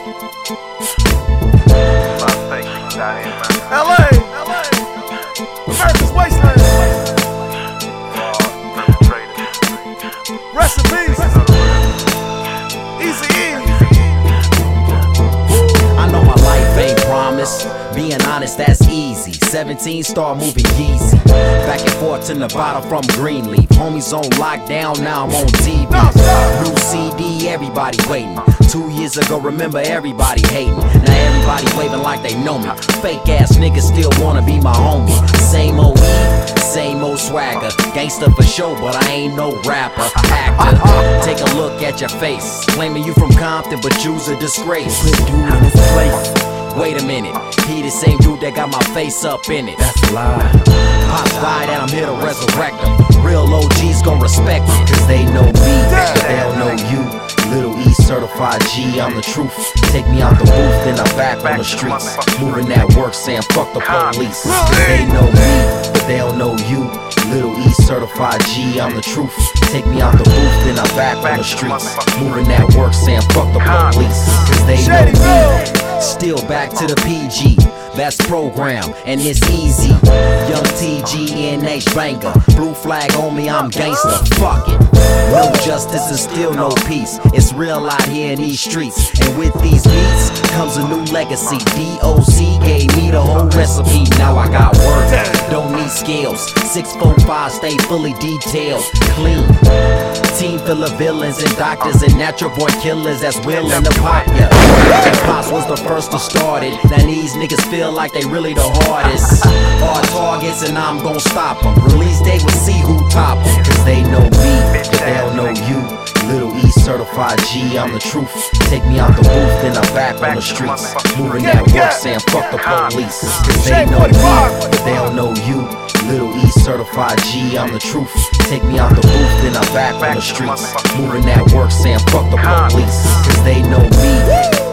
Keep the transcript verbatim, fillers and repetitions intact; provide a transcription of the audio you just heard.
L A, America's wasteland. Rest in peace. Eazy-E. I know my life ain't promised. Being honest, that's easy. seventeen star moving Yeezy. Back and forth to Nevada from Greenleaf. Homies on lockdown, now I'm on T V. New C D, everybody waiting. Two years ago, remember everybody hating. Now everybody waving like they know me. Fake ass niggas still wanna be my homie. Same old E, same old swagger. Gangsta for sure, but I ain't no rapper, actor. Take a look at your face. Claiming you from Compton, but you's a disgrace. Put dude in his place. Wait a minute, he the same dude that got my face up in it. That's a lie. Pops died and I'm here to resurrect him. Real O Gs gon' respect me, cause they know me, but they don't know you. Little E certified G, I'm the truth. Take me out the booth, then I'm back on the streets. Moving that work, saying fuck the police. Cause they know me, but they don't know you. Little E certified G, I'm the truth. Take me out the booth, then I'm back on the streets. Moving that work, saying fuck the police. Cause they know me. Still back to the P G, that's program, and it's easy. Young T G N H banger, blue flag on me, I'm gangsta, fuck it. No justice and still no peace. It's real out here in these streets. And with these beats comes a new legacy. D O C gave me the whole recipe. Now I got work, don't need skills. Six four five, stay fully detailed, clean. Team full of villains and doctors and natural born killers that's willing to pop ya. And Pops was the first to start it. Now these niggas feel like they really the hardest. Hard targets and I'm gon' stop them. Release day will see who top them. Cause they know me, but they don't know you. Little E certified G, I'm the truth. Take me out the booth, then I'm back on the streets. Moving that work, saying fuck the police. Cause they know me, but they don't know you. Little E certified G, I'm the truth. Take me out the booth, then I'm back on the streets. Moving that work, saying fuck the police. Cause they know me.